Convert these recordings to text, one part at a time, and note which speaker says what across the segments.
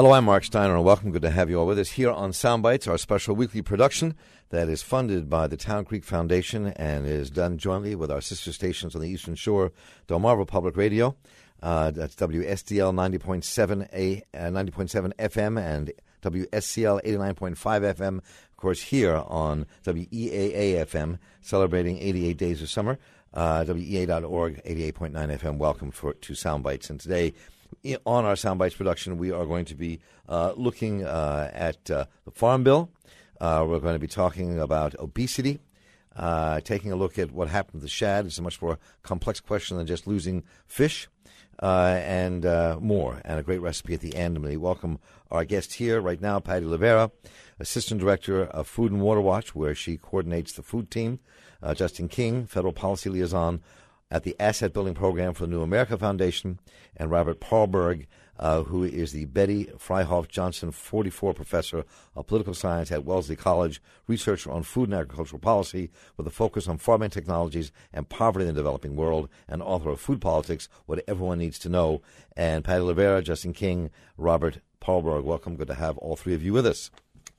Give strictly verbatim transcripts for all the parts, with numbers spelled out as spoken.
Speaker 1: Hello, I'm Mark Steiner, and welcome. Good to have you all with us here on Soundbites, our special weekly production that is funded by the Town Creek Foundation and is done jointly with our sister stations on the Eastern Shore, Delmarva Public Radio. Uh, that's W S D L ninety point seven A, uh, ninety point seven F M and W S C L eighty-nine point five F M. Of course, here on W E A A F M, celebrating eighty-eight days of summer. Uh, W E A dot org, eighty-eight point nine F M. Welcome for, to Soundbites. And today, on our Soundbites production, we are going to be uh, looking uh, at uh, the Farm Bill. Uh, we're going to be talking about obesity, uh, taking a look at what happened to the shad. It's a much more complex question than just losing fish, uh, and uh, more, and a great recipe at the end. And we welcome our guest here right now, Patty Levera, Assistant Director of Food and Water Watch, where she coordinates the food team, uh, Justin King, Federal Policy Liaison at the Asset Building Program for the New America Foundation, and Robert Paarlberg, uh, who is the Betty Fryhoff Johnson forty-four Professor of Political Science at Wellesley College, researcher on food and agricultural policy with a focus on farming technologies and poverty in the developing world, and author of Food Politics, What Everyone Needs to Know. And Patty Levera, Justin King, Robert Paarlberg, welcome. Good to have all three of you with us.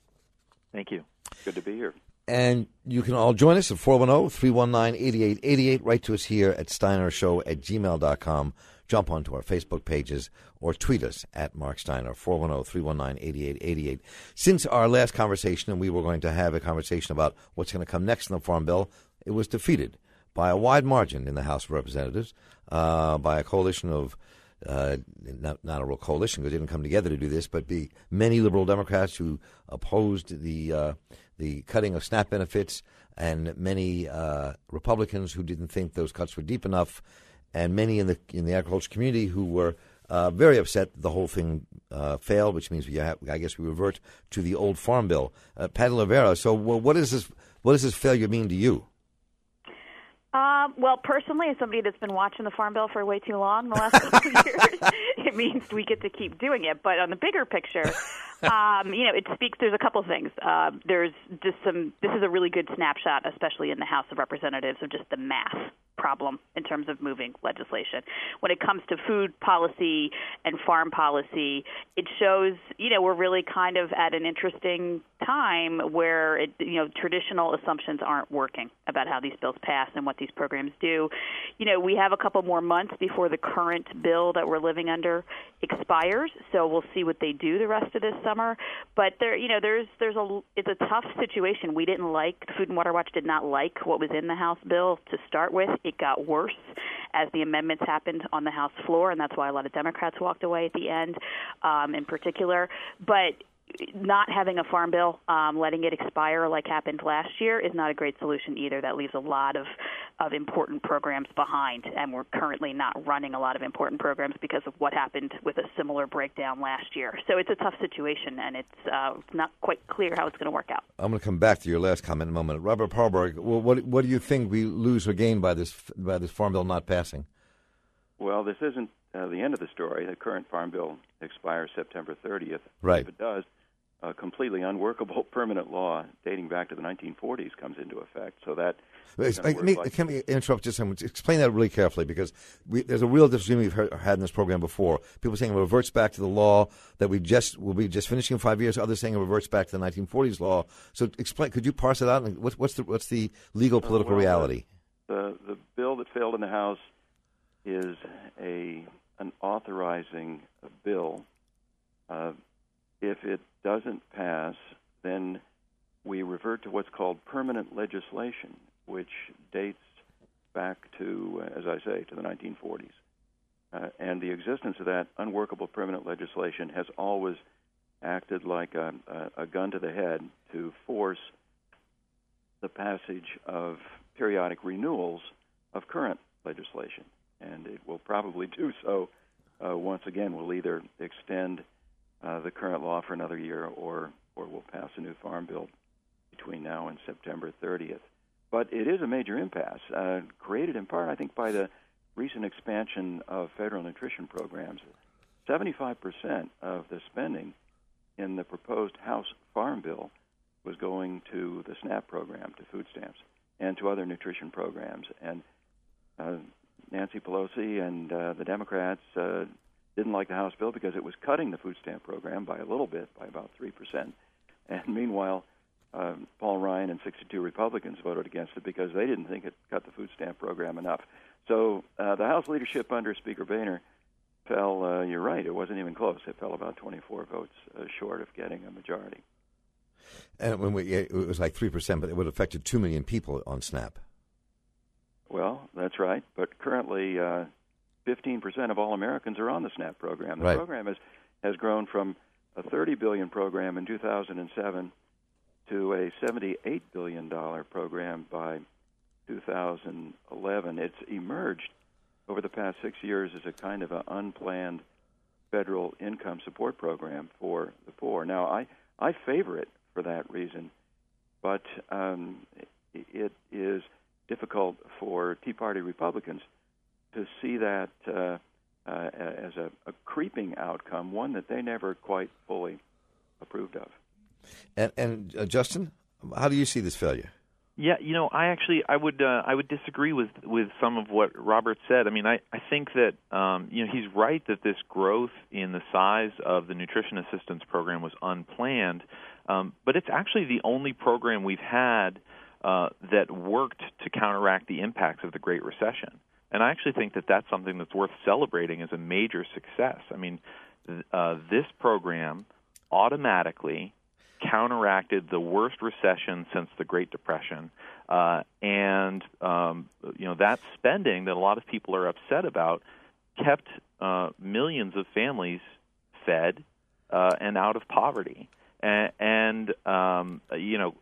Speaker 2: Thank you. Good to be here.
Speaker 1: And you can all join us at four one zero, three one nine, eight eight eight eight. Write to us here at steinershow at gmail dot com. Jump onto our Facebook pages or tweet us at Mark Steiner, four one zero, three one nine, eight eight eight eight. Since our last conversation, and we were going to have a conversation about what's going to come next in the Farm Bill, it was defeated by a wide margin in the House of Representatives, uh, by a coalition of Uh, not, not a real coalition because they didn't come together to do this, but the many liberal Democrats who opposed the uh, the cutting of SNAP benefits, and many uh, Republicans who didn't think those cuts were deep enough, and many in the in the agriculture community who were uh, very upset that the whole thing uh, failed, which means we have, I guess we revert to the old Farm Bill. Uh, Patty Levera, so well, what is this? What does this failure mean to you?
Speaker 3: Uh, well, personally, as somebody that's been watching the Farm Bill for way too long the last couple of years, it means we get to keep doing it. But on the bigger picture, um, you know, it speaks. There's a couple of things. Uh, there's just some. This is a really good snapshot, especially in the House of Representatives, of just the math problem in terms of moving legislation. When it comes to food policy and farm policy, it shows, you know, we're really kind of at an interesting time where, it, you know, traditional assumptions aren't working about how these bills pass and what these programs do. You know, we have a couple more months before the current bill that we're living under expires, so we'll see what they do the rest of this summer. But there, you know, there's there's a it's a tough situation. We didn't like, the Food and Water Watch did not like what was in the House bill to start with. It got worse as the amendments happened on the House floor, and that's why a lot of Democrats walked away at the end, um, in particular. But not having a farm bill, um, letting it expire like happened last year, is not a great solution either. That leaves a lot of, of important programs behind, and we're currently not running a lot of important programs because of what happened with a similar breakdown last year. So it's a tough situation, and it's uh, not quite clear how it's going to work out.
Speaker 1: I'm going to come back to your last comment in a moment. Robert Paarlberg, well, what, what do you think we lose or gain by this by this Farm Bill not passing?
Speaker 2: Well, this isn't uh, the end of the story. The current Farm Bill expires September thirtieth.
Speaker 1: Right.
Speaker 2: If it does, a completely unworkable permanent law dating back to the nineteen forties comes into effect. So that
Speaker 1: Let me, like, can we interrupt just a moment? Explain that really carefully, because we, there's a real disagreement we've heard, had in this program before. People saying it reverts back to the law that we just will be just finishing in five years. Others saying it reverts back to the nineteen forties law. So explain. Could you parse it out? What's, what's the what's the legal political
Speaker 2: uh, well,
Speaker 1: reality?
Speaker 2: The the bill that failed in the House is a an authorizing bill. Uh, if it doesn't pass, then we revert to what's called permanent legislation, which dates back to, as I say, to the nineteen forties. Uh, and the existence of that unworkable permanent legislation has always acted like a, a, a gun to the head to force the passage of periodic renewals of current legislation. And it will probably do so uh, once again. We'll either extend uh, the current law for another year, or, or we'll pass a new farm bill between now and September thirtieth. But it is a major impasse, uh, created in part, I think, by the recent expansion of federal nutrition programs. seventy-five percent of the spending in the proposed House Farm Bill was going to the SNAP program, to food stamps, and to other nutrition programs. And uh, Nancy Pelosi and uh, the Democrats uh, didn't like the House bill because it was cutting the food stamp program by a little bit, by about three percent. And meanwhile, um, Paul Ryan and sixty-two Republicans voted against it because they didn't think it cut the food stamp program enough. So uh, the House leadership under Speaker Boehner fell, uh, you're right, it wasn't even close. It fell about twenty-four votes uh, short of getting a majority.
Speaker 1: And when we, it was like three percent, but it would have affected two million people on SNAP.
Speaker 2: Well, that's right. But currently, uh, fifteen percent of all Americans are on the SNAP program. The
Speaker 1: right.
Speaker 2: program has, has grown from a thirty billion dollars program in two thousand seven to a seventy-eight billion dollars program by two thousand eleven. It's emerged over the past six years as a kind of an unplanned federal income support program for the poor. Now, I, I favor it for that reason, but um, it is difficult for Tea Party Republicans to see that uh, uh, as a, a creeping outcome, one that they never quite fully approved of.
Speaker 1: And, and uh, Justin, how do you see this failure?
Speaker 4: Yeah, you know, I actually I would uh, I would disagree with, with some of what Robert said. I mean, I, I think that um, you know he's right that this growth in the size of the nutrition assistance program was unplanned, um, but it's actually the only program we've had uh, that worked to counteract the impacts of the Great Recession. And I actually think that that's something that's worth celebrating as a major success. I mean, uh, this program automatically counteracted the worst recession since the Great Depression, uh, and um, you know that spending that a lot of people are upset about kept uh, millions of families fed uh, and out of poverty, and, and um, you know,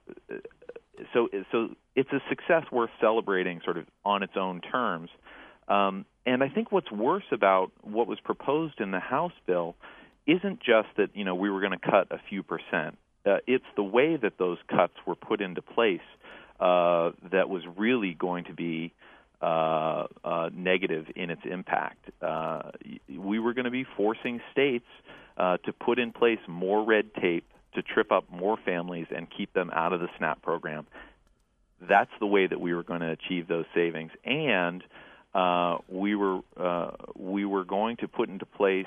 Speaker 4: so so it's a success worth celebrating, sort of on its own terms. Um, and I think what's worse about what was proposed in the House bill isn't just that you know we were going to cut a few percent. Uh, it's the way that those cuts were put into place uh, that was really going to be uh, uh, negative in its impact. Uh, we were going to be forcing states uh, to put in place more red tape to trip up more families and keep them out of the SNAP program. That's the way that we were going to achieve those savings. And uh, we were uh, we were going to put into place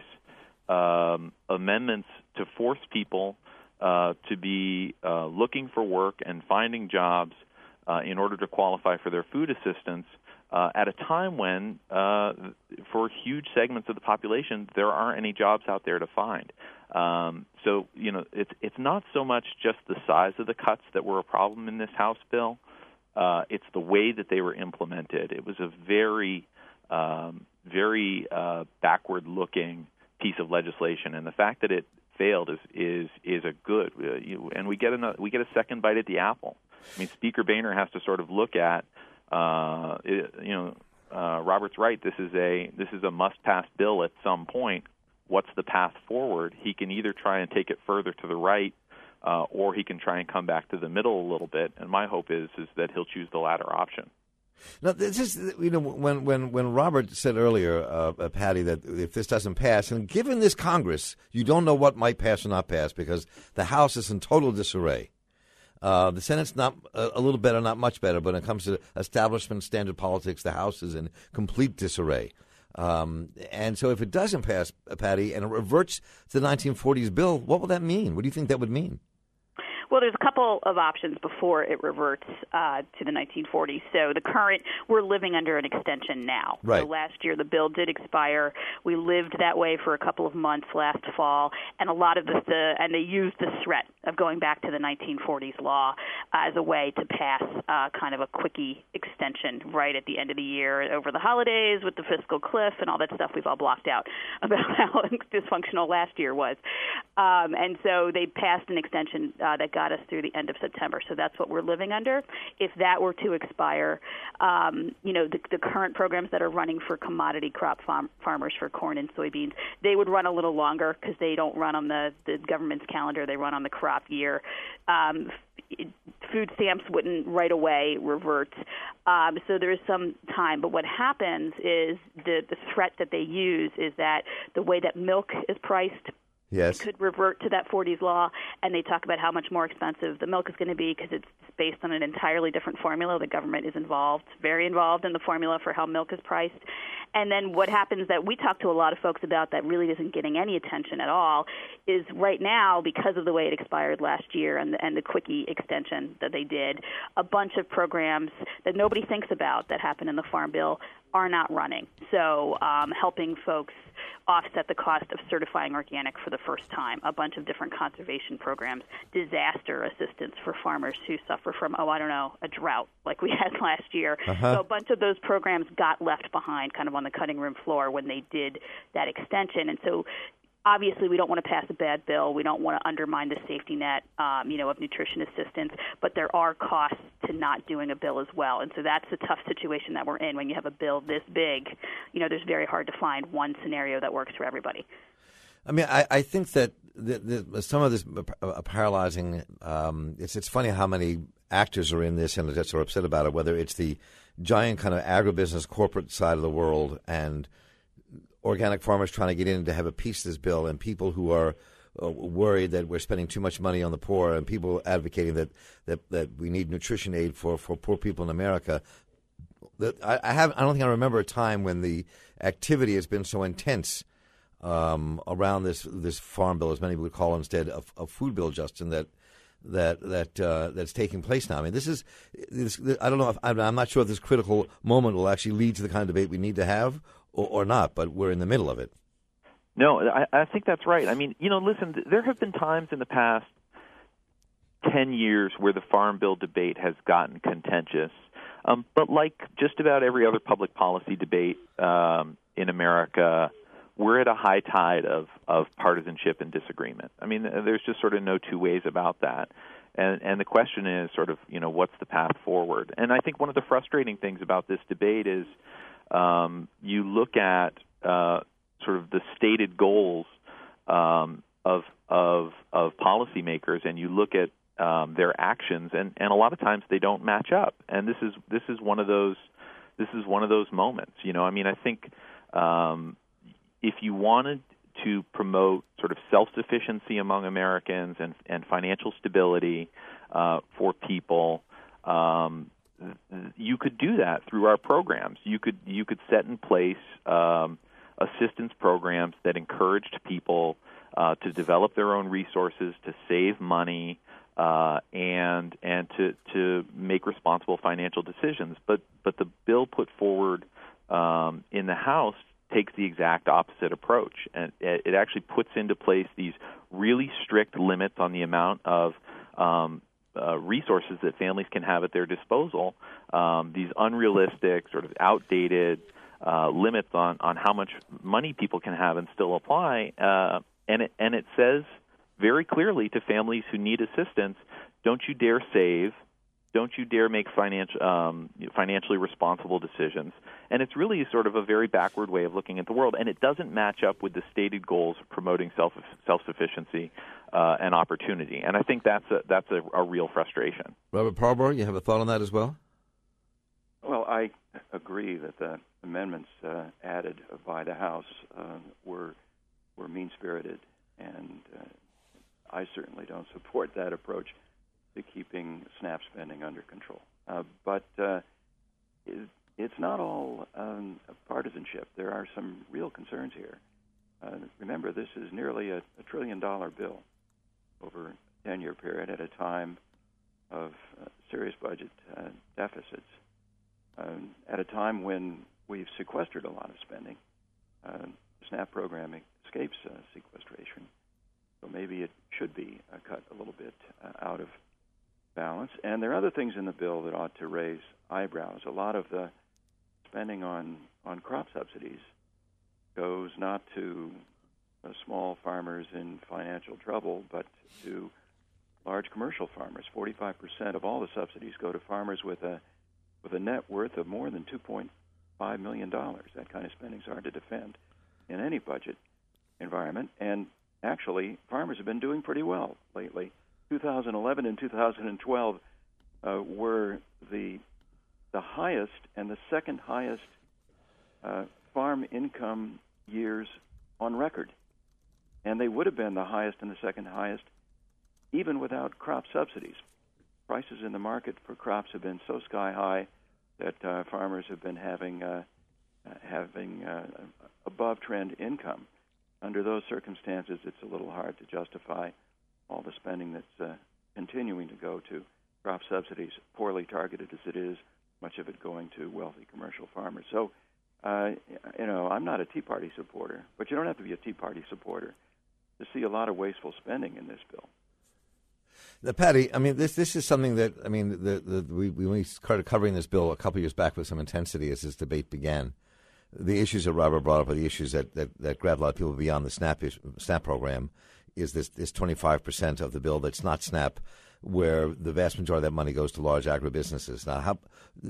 Speaker 4: um, amendments to force people Uh, to be uh, looking for work and finding jobs uh, in order to qualify for their food assistance uh, at a time when, uh, for huge segments of the population, there aren't any jobs out there to find. Um, so, you know, it's it's not so much just the size of the cuts that were a problem in this House bill. Uh, it's the way that they were implemented. It was a very, um, very uh, backward-looking piece of legislation, and the fact that it failed is is is a good, uh, you, and we get a we get a second bite at the apple. I mean, Speaker Boehner has to sort of look at, uh, it, you know, uh, Robert's right. This is a this is a must-pass bill at some point. What's the path forward? He can either try and take it further to the right, uh, or he can try and come back to the middle a little bit. And my hope is is that he'll choose the latter option.
Speaker 1: Now, this is, you know, when when when Robert said earlier, uh, uh, Patty, that if this doesn't pass, and given this Congress, you don't know what might pass or not pass because the House is in total disarray. Uh, the Senate's not a, a little better, not much better, but when it comes to establishment standard politics, the House is in complete disarray. Um, and so if it doesn't pass, uh, Patty, and it reverts to the nineteen forties bill, what will that mean? What do you think that would mean?
Speaker 3: Well, there's a couple of options before it reverts uh, to the nineteen forties. So the current, we're living under an extension now.
Speaker 1: Right.
Speaker 3: So last year the bill did expire. We lived that way for a couple of months last fall, and a lot of the, the and they used the threat of going back to the nineteen forties law as a way to pass uh, kind of a quickie extension right at the end of the year over the holidays with the fiscal cliff and all that stuff we've all blocked out about how dysfunctional last year was. Um, and so they passed an extension uh, that got us through the end of September. So that's what we're living under. If that were to expire, um, you know, the, the current programs that are running for commodity crop farm, farmers for corn and soybeans, they would run a little longer because they don't run on the, the government's calendar. They run on the crop year. Um, food stamps wouldn't right away revert. Um, so there is some time. But what happens is the, the threat that they use is that the way that milk is priced
Speaker 1: Yes.
Speaker 3: could revert to that forties law, and they talk about how much more expensive the milk is going to be because it's based on an entirely different formula. The government is involved, very involved in the formula for how milk is priced. And then what happens that we talk to a lot of folks about that really isn't getting any attention at all is right now, because of the way it expired last year and the, and the quickie extension that they did, a bunch of programs that nobody thinks about that happen in the Farm Bill are not running. So um, helping folks offset the cost of certifying organic for the first time, a bunch of different conservation programs, disaster assistance for farmers who suffer from, oh, I don't know, a drought like we had last year.
Speaker 1: Uh-huh.
Speaker 3: So a bunch of those programs got left behind kind of on the cutting room floor when they did that extension. And so obviously, we don't want to pass a bad bill. We don't want to undermine the safety net, um, you know, of nutrition assistance. But there are costs to not doing a bill as well, and so that's the tough situation that we're in. When you have a bill this big, you know, there's very hard to find one scenario that works for everybody.
Speaker 1: I mean, I, I think that the, the, some of this uh, paralyzing. Um, it's it's funny how many actors are in this and are upset about it. Whether it's the giant kind of agribusiness corporate side of the world and organic farmers trying to get in to have a piece of this bill, and people who are uh, worried that we're spending too much money on the poor, and people advocating that, that, that we need nutrition aid for, for poor people in America. That I, I have I don't think I remember a time when the activity has been so intense um, around this this farm bill, as many would call instead a, a food bill, Justin, that that that uh, that's taking place now. I mean, this is this, I don't know if I'm, I'm not sure if this critical moment will actually lead to the kind of debate we need to have. Or, or not, but we're in the middle of it.
Speaker 4: No, I, I think that's right. I mean, you know, listen, there have been times in the past ten years where the Farm Bill debate has gotten contentious. Um, but like just about every other public policy debate um, in America, we're at a high tide of, of partisanship and disagreement. I mean, there's just sort of no two ways about that. And, and the question is sort of, you know, what's the path forward? And I think one of the frustrating things about this debate is Um, you look at uh, sort of the stated goals um, of of of policymakers, and you look at um, their actions, and, and a lot of times they don't match up. And this is this is one of those this is one of those moments. You know, I mean, I think um, if you wanted to promote sort of self-sufficiency among Americans and and financial stability uh, for people. Um, You could do that through our programs. You could you could set in place um, assistance programs that encouraged people uh, to develop their own resources, to save money, uh, and and to to make responsible financial decisions. But but the bill put forward um, in the House takes the exact opposite approach, and it, it actually puts into place these really strict limits on the amount of um, Uh, resources that families can have at their disposal, um, these unrealistic, sort of outdated uh, limits on, on how much money people can have and still apply. Uh, and it, and it says very clearly to families who need assistance, don't you dare save, don't you dare make financial, um, financially responsible decisions. And it's really sort of a very backward way of looking at the world, and it doesn't match up with the stated goals of promoting self self-sufficiency uh, and opportunity. And I think that's a, that's a, a real frustration.
Speaker 1: Robert Parbour, you have a thought on that as well?
Speaker 2: Well, I agree that the amendments uh, added by the House uh, were were mean-spirited, and uh, I certainly don't support that approach to keeping SNAP spending under control. Uh, but uh, it, it's not all um, partisanship. There are some real concerns here. Uh, remember, this is nearly a, a trillion-dollar bill over a ten-year period at a time of uh, serious budget uh, deficits, um, at a time when we've sequestered a lot of spending. Uh, the SNAP program escapes uh, sequestration, so maybe it should be uh, cut a little bit uh, out of balance. And there are other things in the bill that ought to raise eyebrows. A lot of the spending on, on crop subsidies goes not to uh, small farmers in financial trouble, but to large commercial farmers. forty-five percent of all the subsidies go to farmers with a with a net worth of more than two point five million dollars. That kind of spending is hard to defend in any budget environment. And actually, farmers have been doing pretty well lately. two thousand eleven and two thousand twelve uh, were the the highest and the second highest uh, farm income years on record. and they would have been the highest and the second highest even without crop subsidies. Prices in the market for crops have been so sky high that uh, farmers have been having uh, having uh, above trend income. Under those circumstances, it's a little hard to justify all the spending that's uh, continuing to go to crop subsidies, poorly targeted as it is, much of it going to wealthy commercial farmers. So, uh, you know, I'm not a Tea Party supporter, but you don't have to be a Tea Party supporter to see a lot of wasteful spending in this bill.
Speaker 1: Now, Patty, I mean, this this is something that, I mean, the, the, we, we started covering this bill a couple of years back with some intensity as this debate began. The issues that Robert brought up are the issues that, that, that grabbed a lot of people beyond the SNAP issue, SNAP program, is this, this twenty-five percent of the bill that's not SNAP, where the vast majority of that money goes to large agribusinesses. Now, how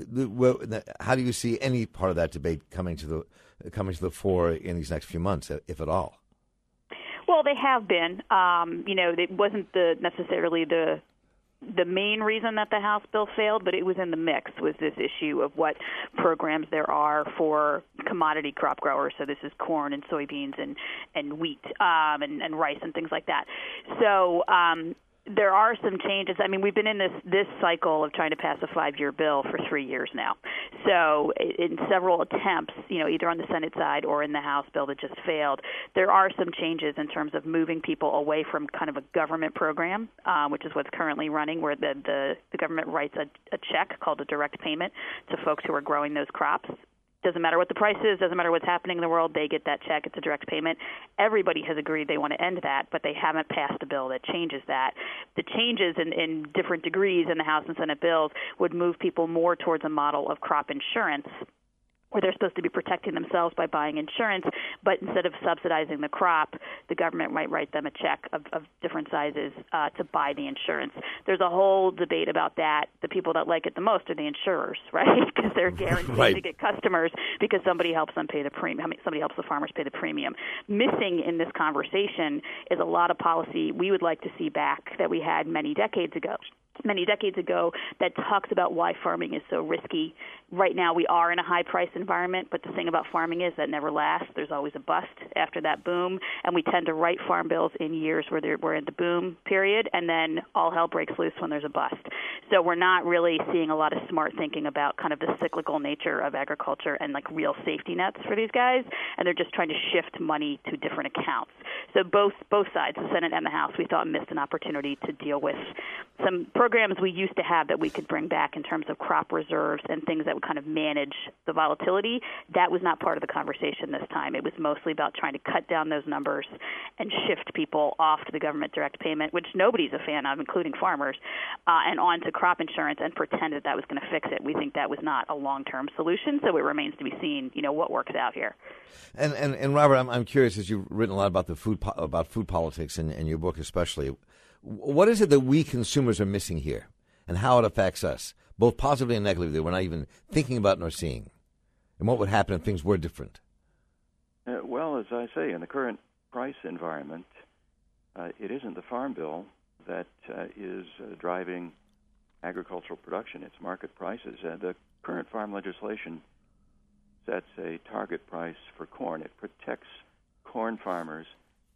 Speaker 1: how do you see any part of that debate coming to the coming to the fore in these next few months, if at all?
Speaker 3: Well, they have been. Um, you know, it wasn't the necessarily the the main reason that the House bill failed, but it was in the mix, was this issue of what programs there are for commodity crop growers. So this is corn and soybeans and, and wheat um, and, and rice and things like that. So um, there are some changes. I mean, we've been in this, this cycle of trying to pass a five-year bill for three years now. So in several attempts, you know, either on the Senate side or in the House bill that just failed, there are some changes in terms of moving people away from kind of a government program, um, which is what's currently running, where the, the, the government writes a, a check called a direct payment to folks who are growing those crops. Doesn't matter what the price is, doesn't matter what's happening in the world, they get that check. It's a direct payment. Everybody has agreed they want to end that, but they haven't passed a bill that changes that. The changes in, in different degrees in the House and Senate bills would move people more towards a model of crop insurance, where they're supposed to be protecting themselves by buying insurance, but instead of subsidizing the crop, the government might write them a check of, of different sizes uh, to buy the insurance. There's a whole debate about that. The people that like it the most are the insurers, right? Because they're guaranteed right. to get customers because somebody helps them pay the premium. Somebody helps the farmers pay the premium. Missing in this conversation is a lot of policy we would like to see back that we had many decades ago. many decades ago that talks about why farming is so risky. Right now we are in a high-price environment, but the thing about farming is that never lasts. There's always a bust after that boom, and we tend to write farm bills in years where we're in the boom period, and then all hell breaks loose when there's a bust. So we're not really seeing a lot of smart thinking about kind of the cyclical nature of agriculture and like real safety nets for these guys, and they're just trying to shift money to different accounts. So both both sides, the Senate and the House, we thought missed an opportunity to deal with some programs we used to have that we could bring back in terms of crop reserves and things that would kind of manage the volatility. That was not part of the conversation this time. It was mostly about trying to cut down those numbers and shift people off to the government direct payment, which nobody's a fan of, including farmers, uh, and on to crop insurance and pretend that that was going to fix it. We think that was not a long-term solution, so it remains to be seen, you know, what works out here.
Speaker 1: And and, and Robert, I'm, I'm curious, as you've written a lot about the food po- about food politics in, in your book especially, what is it that we consumers are missing here and how it affects us, both positively and negatively, that we're not even thinking about nor seeing? And what would happen if things were different?
Speaker 2: Uh, well, as I say, in the current price environment, uh, it isn't the Farm Bill that uh, is uh, driving agricultural production. It's market prices. Uh, the current farm legislation sets a target price for corn. It protects corn farmers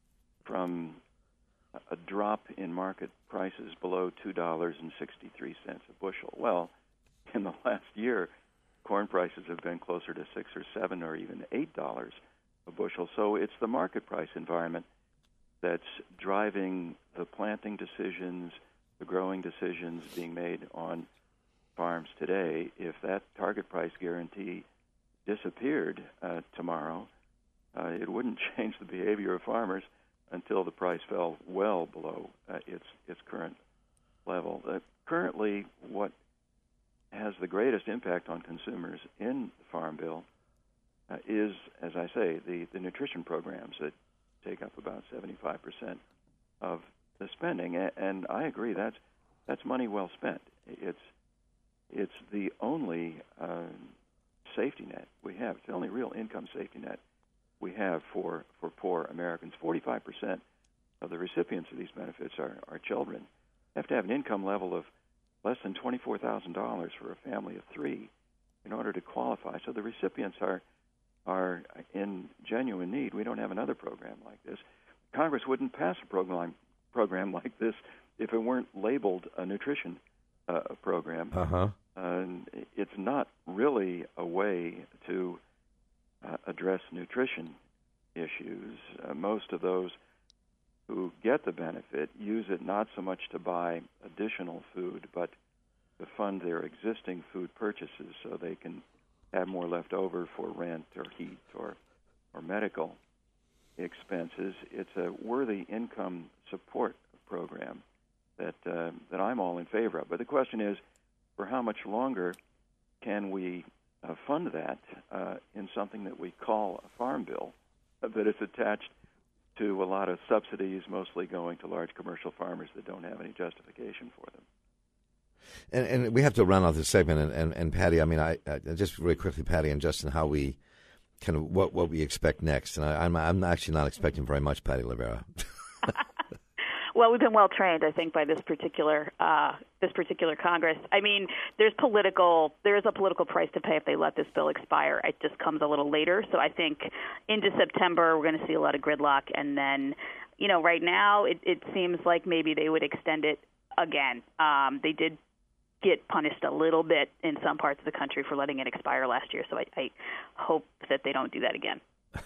Speaker 2: from a drop in market prices below two dollars and sixty-three cents a bushel. Well, in the last year, corn prices have been closer to six or seven or even eight dollars a bushel. So it's the market price environment that's driving the planting decisions, the growing decisions being made on farms today. If that target price guarantee disappeared uh, tomorrow, uh, it wouldn't change the behavior of farmers until the price fell well below uh, its its current level. Uh, currently, what has the greatest impact on consumers in the Farm Bill uh, is, as I say, the, the nutrition programs that take up about seventy-five percent of the spending. And, and I agree, that's that's money well spent. It's it's the only uh, safety net we have. It's the only real income safety net we have for, for poor Americans. forty-five percent of the recipients of these benefits are, are children. You have to have an income level of less than twenty-four thousand dollars for a family of three in order to qualify. So the recipients are are in genuine need. We don't have another program like this. Congress wouldn't pass a program program like this if it weren't labeled a nutrition uh, program.
Speaker 1: Uh-huh.
Speaker 2: And it's not really a way to uh, address nutrition issues. Uh, most of those who get the benefit use it not so much to buy additional food, but to fund their existing food purchases so they can have more left over for rent or heat or, or medical expenses. It's a worthy income support program that uh, that I'm all in favor of. But the question is, for how much longer can we uh, fund that uh, in something that we call a farm bill that is attached to a lot of subsidies, mostly going to large commercial farmers that don't have any justification for them.
Speaker 1: And, and we have to round off this segment. And, and, and Patty, I mean, I, I just really quickly, Patty and Justin, how we kind of what, what we expect next. And I, I'm I'm actually not expecting very much, Patty Levera.
Speaker 3: Well, we've been well trained, I think, by this particular uh, this particular Congress. I mean, there's political there is a political price to pay if they let this bill expire. It just comes a little later. So I think into September we're going to see a lot of gridlock, and then, you know, right now it, it seems like maybe they would extend it again. Um, they did get punished a little bit in some parts of the country for letting it expire last year. So I, I hope that they don't do that again.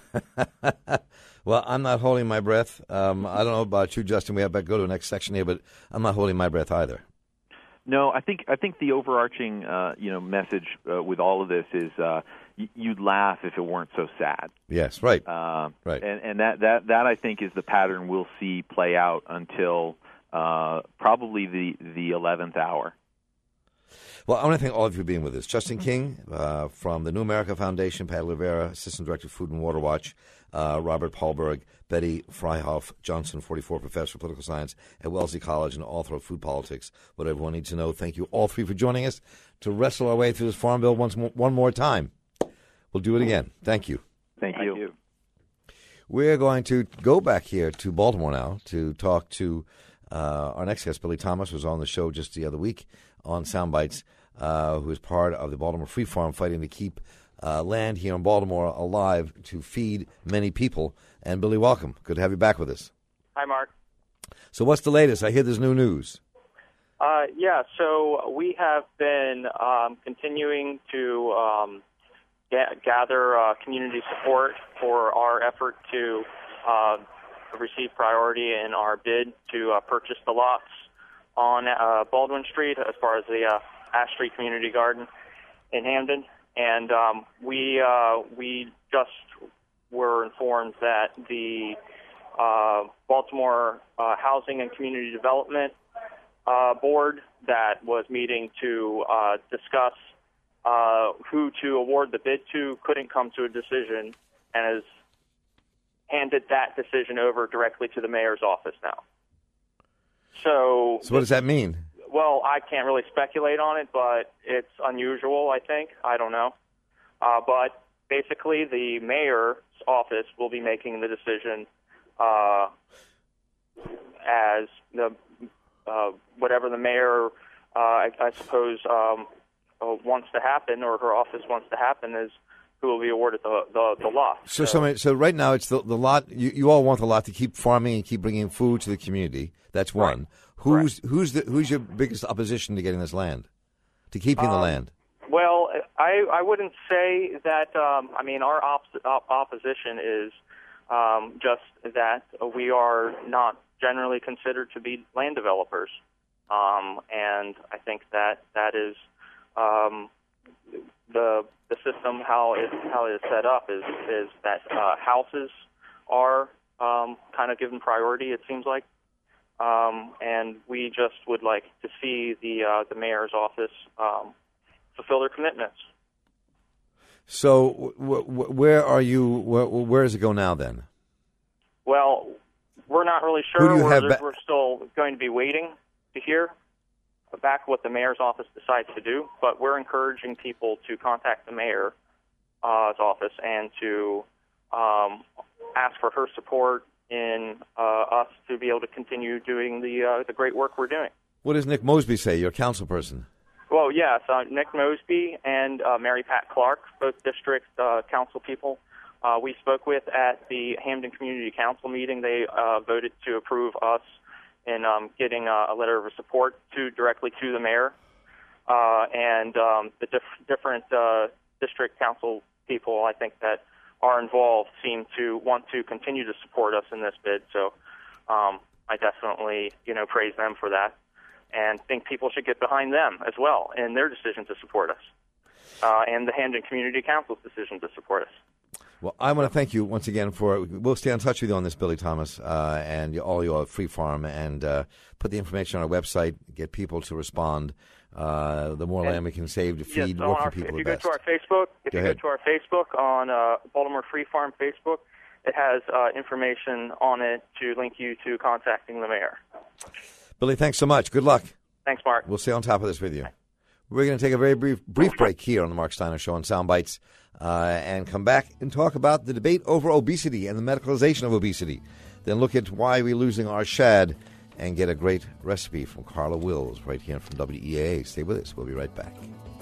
Speaker 1: Well, I'm not holding my breath. Um, I don't know about you, Justin. We have to go to the next section here, but I'm not holding my breath either.
Speaker 4: No, I think I think the overarching uh, you know message uh, with all of this is uh, y- you'd laugh if it weren't so sad.
Speaker 1: Yes, right,
Speaker 4: uh,
Speaker 1: right,
Speaker 4: and, and that, that that I think is the pattern we'll see play out until uh, probably the the eleventh hour.
Speaker 1: Well, I want to thank all of you for being with us. Justin King uh, from the New America Foundation, Pat Levera, Assistant Director of Food and Water Watch, uh, Robert Paulberg, Betty Freihoff Johnson, forty-four, Professor of Political Science at Wellesley College and author of Food Politics, What Everyone Needs to Know. Thank you all three for joining us to wrestle our way through this Farm Bill once more, one more time. We'll do it again. Thank you.
Speaker 4: Thank,
Speaker 2: Thank
Speaker 4: you.
Speaker 2: you.
Speaker 1: We're going to go back here to Baltimore now to talk to uh, our next guest, Billy Thomas, who was on the show just the other week on Soundbites, uh, who is part of the Baltimore Free Farm fighting to keep uh, land here in Baltimore alive to feed many people. And Billy, welcome. Good to have you back with us.
Speaker 5: Hi, Mark.
Speaker 1: So what's the latest? I hear there's new news.
Speaker 5: Uh, yeah, so we have been um, continuing to um, ga- gather uh, community support for our effort to uh, receive priority in our bid to uh, purchase the lots on uh, Baldwin Street as far as the uh, Ash Street Community Garden in Hamden. And um, we uh, we just were informed that the uh, Baltimore uh, Housing and Community Development uh, Board that was meeting to uh, discuss uh, who to award the bid to couldn't come to a decision and has handed that decision over directly to the mayor's office now. So,
Speaker 1: So what does that mean?
Speaker 5: well, I can't really speculate on it, but it's unusual, I think. I don't know. Uh, but basically, the mayor's office will be making the decision uh, as the uh, whatever the mayor, uh, I, I suppose, um, uh, wants to happen, or her office wants to happen, is who will be awarded the the, the lot.
Speaker 1: So, so, so right now it's the, the lot. You, you all want the lot to keep farming and keep bringing food to the community. That's one.
Speaker 5: Right.
Speaker 1: Who's who's the who's your biggest opposition to getting this land, to keeping
Speaker 5: Um,
Speaker 1: the land?
Speaker 5: Well, I, I wouldn't say that. Um, I mean, our op- op- opposition is um, just that we are not generally considered to be land developers, um, and I think that that is um, the the system how it how it is set up is is that uh, houses are um, kind of given priority. It seems like. Um, and we just would like to see the uh, the mayor's office um, fulfill their commitments.
Speaker 1: So, w- w- where are you? Wh- where does it go now? Then,
Speaker 5: Well, we're not really
Speaker 1: Who do
Speaker 5: sure.
Speaker 1: you
Speaker 5: We're,
Speaker 1: have ba-
Speaker 5: we're still going to be waiting to hear back what the mayor's office decides to do. But we're encouraging people to contact the mayor's uh, office and to um, ask for her support in uh, us to be able to continue doing the uh, the great work we're doing.
Speaker 1: what does Nick Mosby say? Your council person.
Speaker 5: Well, yes, uh, Nick Mosby and uh, Mary Pat Clark, both district uh, council people, uh, we spoke with at the Hamden Community Council meeting. They uh, voted to approve us in um, getting a, a letter of support to directly to the mayor. Uh, and um, the diff- different uh, district council people, I think, that are involved seem to want to continue to support us in this bid. So um, I definitely, you know, praise them for that, and think people should get behind them as well in their decision to support us, uh, and the Hamden Community Council's decision to support us.
Speaker 1: Well, I want to thank you once again for, we'll stay in touch with you on this, Billy Thomas, uh, and all your Free Farm, and uh, put the information on our website, get people to respond. Uh, the more and, land we can save to feed
Speaker 5: yes,
Speaker 1: working
Speaker 5: our,
Speaker 1: people
Speaker 5: if you
Speaker 1: the
Speaker 5: go
Speaker 1: best.
Speaker 5: to our Facebook, if
Speaker 1: go
Speaker 5: you
Speaker 1: ahead.
Speaker 5: go to our Facebook on uh, Baltimore Free Farm Facebook, it has uh, information on it to link you to contacting the mayor.
Speaker 1: Billy, thanks so much. Good luck.
Speaker 5: Thanks, Mark.
Speaker 1: We'll stay on top of this with you. We're going to take a very brief brief break here on the Mark Steiner Show on Sound Bites, uh, and come back and talk about the debate over obesity and the medicalization of obesity. Then look at why we're losing our shad, and get a great recipe from Carla Wills right here from W E A A. Stay with us. We'll be right back.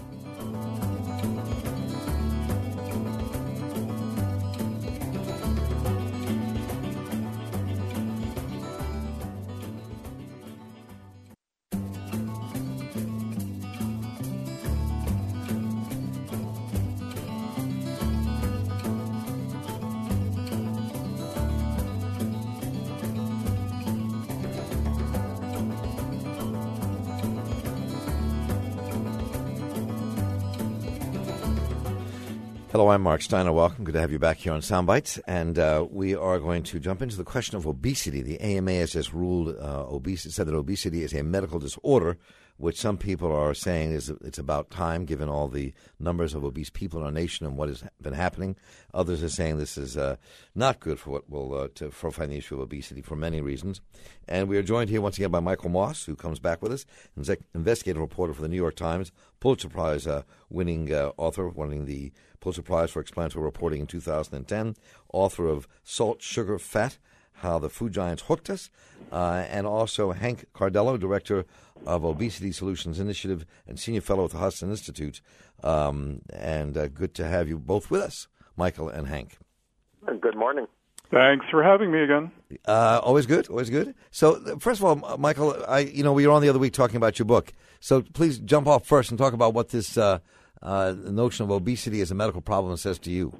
Speaker 1: Hello, I'm Mark Steiner. Welcome. Good to have you back here on Sound Bites. And uh, we are going to jump into the question of obesity. The A M A has just ruled uh, obesity, said that obesity is a medical disorder, which some people are saying is it's about time, given all the numbers of obese people in our nation and what has been happening. Others are saying this is uh, not good for what will uh, to for fighting the issue of obesity for many reasons. And we are joined here once again by Michael Moss, who comes back with us, investigative reporter for the New York Times, Pulitzer Prize uh, winning uh, author, winning the Pulitzer Prize for explanatory reporting in two thousand ten, author of Salt, Sugar, Fat, How the Food Giants Hooked Us, uh, and also Hank Cardello, director of Obesity Solutions Initiative and senior fellow at the Hudson Institute. Um, and uh, good to have you both with us, Michael and Hank.
Speaker 6: Good morning.
Speaker 7: Thanks for having me again.
Speaker 1: Uh, always good, always good. So, first of all, Michael, I you know we were on the other week talking about your book. So please jump off first and talk about what this uh, uh, notion of obesity as a medical problem says to you.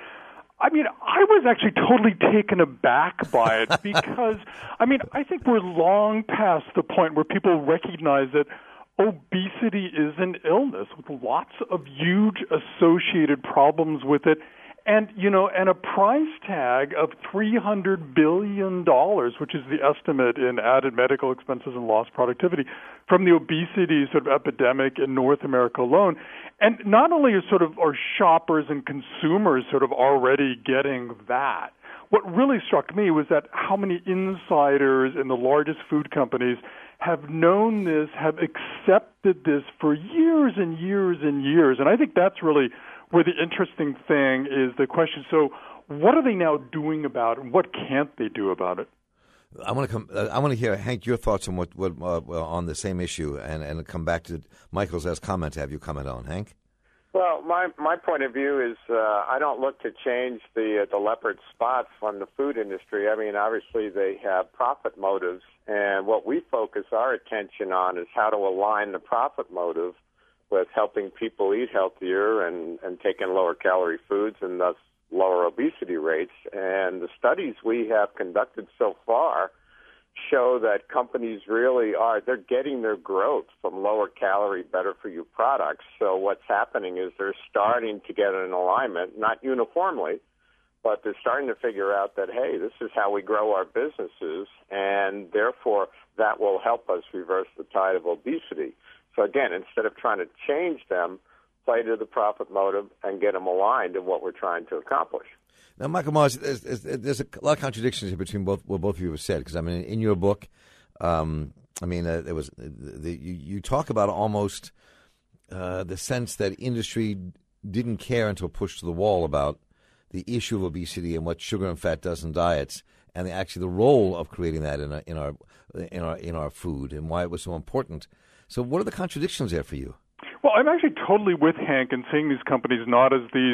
Speaker 7: I mean, I was actually totally taken aback by it because, I mean, I think we're long past the point where people recognize that obesity is an illness with lots of huge associated problems with it. And, you know, and a price tag of three hundred billion dollars, which is the estimate in added medical expenses and lost productivity from the obesity sort of epidemic in North America alone. And not only are sort of our shoppers and consumers sort of already getting that, what really struck me was that how many insiders in the largest food companies have known this, have accepted this for years and years and years. And I think that's really where the interesting thing is the question, so what are they now doing about it, and what can't they do about it?
Speaker 1: I want to come. Uh, I want to hear, Hank, your thoughts on what, what uh, on the same issue, and, and come back to Michael's as comment to have you comment on. Hank?
Speaker 6: Well, my my point of view is uh, I don't look to change the uh, the leopard spots from the food industry. I mean, obviously they have profit motives, and what we focus our attention on is how to align the profit motive with helping people eat healthier and, and taking lower calorie foods and thus lower obesity rates. And the studies we have conducted so far show that companies really are, they're getting their growth from lower calorie, better for you products. So what's happening is they're starting to get an alignment, not uniformly, but they're starting to figure out that, hey, this is how we grow our businesses, and therefore that will help us reverse the tide of obesity. So again, instead of trying to change them, play to the profit motive and get them aligned in what we're trying to accomplish.
Speaker 1: Now, Michael Moss, there's, there's a lot of contradictions here between both what both of you have said. Because I mean, in your book, um, I mean, uh, there was the, you, you talk about almost uh, the sense that industry didn't care until pushed to the wall about the issue of obesity and what sugar and fat does in diets, and the, actually the role of creating that in our, in our in our in our food and why it was so important. So what are the contradictions there for you?
Speaker 7: Well, I'm actually totally with Hank in seeing these companies not as these,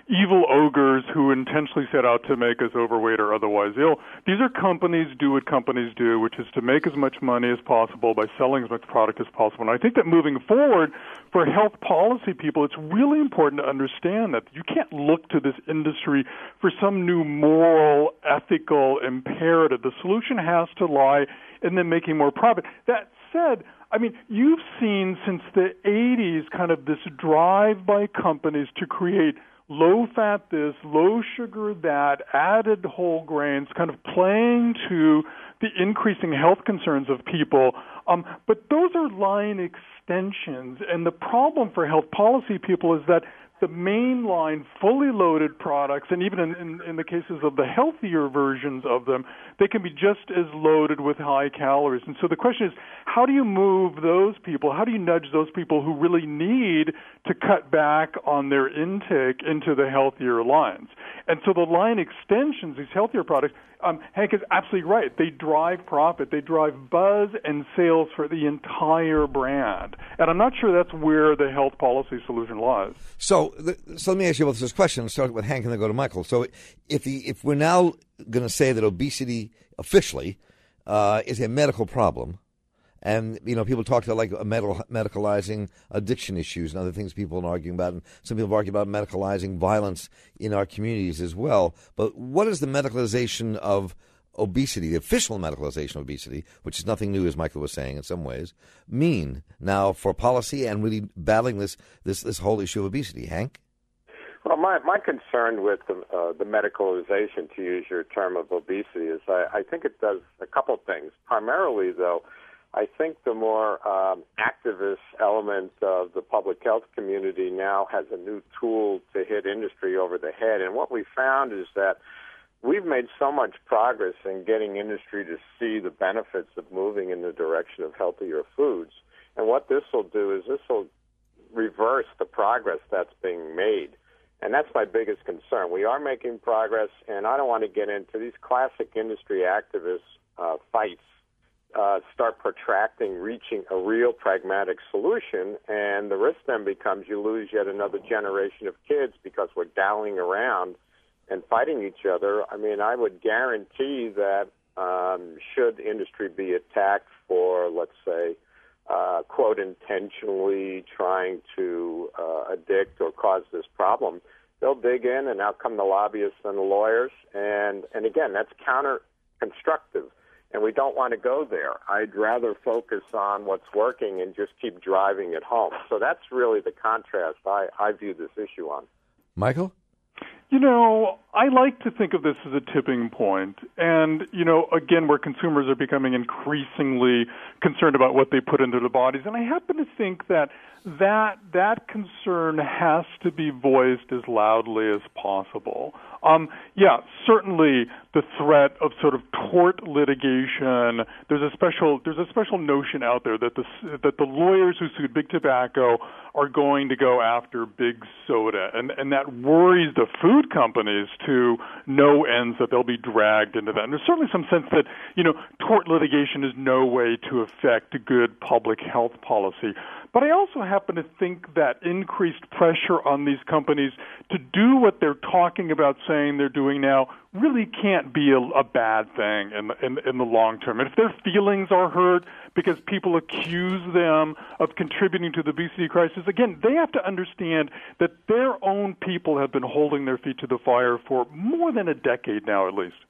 Speaker 7: evil ogres who intentionally set out to make us overweight or otherwise ill. These are companies do what companies do, which is to make as much money as possible by selling as much product as possible. And I think that moving forward, for health policy people, it's really important to understand that you can't look to this industry for some new moral, ethical imperative. The solution has to lie in them making more profit. That said, I mean, you've seen since the eighties kind of this drive by companies to create low-fat this, low-sugar that, added whole grains, kind of playing to the increasing health concerns of people. Um, but those are line extensions, and the problem for health policy people is that the mainline, fully loaded products, and even in, in, in the cases of the healthier versions of them, they can be just as loaded with high calories. And so the question is, how do you move those people, how do you nudge those people who really need to cut back on their intake into the healthier lines? And so the line extensions, these healthier products, um, Hank is absolutely right. They drive profit. They drive buzz and sales for the entire brand. And I'm not sure that's where the health policy solution lies.
Speaker 1: So, so let me ask you about this question. Start with Hank and then go to Michael. So if the if we're now going to say that obesity officially uh, is a medical problem, and you know people talk about like medical, medicalizing addiction issues and other things people are arguing about, and some people argue about medicalizing violence in our communities as well. But what is the medicalization of obesity, the official medicalization of obesity, which is nothing new, as Michael was saying in some ways, mean now for policy and really battling this this, this whole issue of obesity? Hank?
Speaker 6: Well, my, my concern with the, uh, the medicalization, to use your term, of obesity is I, I think it does a couple things. Primarily, though, I think the more um, activist element of the public health community now has a new tool to hit industry over the head. And what we found is that we've made so much progress in getting industry to see the benefits of moving in the direction of healthier foods. And what this will do is this will reverse the progress that's being made. And that's my biggest concern. We are making progress, and I don't want to get into these classic industry activist uh, fights, uh, start protracting, reaching a real pragmatic solution, and the risk then becomes you lose yet another generation of kids because we're dallying around and fighting each other. I mean, I would guarantee that um, should industry be attacked for, let's say, uh, quote, intentionally trying to uh, addict or cause this problem, they'll dig in, and out come the lobbyists and the lawyers. And, and again, that's counter-constructive, and we don't want to go there. I'd rather focus on what's working and just keep driving it home. So that's really the contrast I, I view this issue on.
Speaker 1: Michael?
Speaker 7: You know, I like to think of this as a tipping point. And, you know, again, where consumers are becoming increasingly concerned about what they put into their bodies. And I happen to think that that, that concern has to be voiced as loudly as possible. Um, yeah, certainly the threat of sort of tort litigation. There's a special there's a special notion out there that the that the lawyers who sued Big Tobacco are going to go after Big Soda, and and that worries the food companies to no ends that they'll be dragged into that. And there's certainly some sense that you know tort litigation is no way to affect good public health policy. But I also happen to think that increased pressure on these companies to do what they're talking about saying they're doing now really can't be a, a bad thing in the, in, in the long term. And if their feelings are hurt because people accuse them of contributing to the obesity crisis, again, they have to understand that their own people have been holding their feet to the fire for more than a decade now, at least.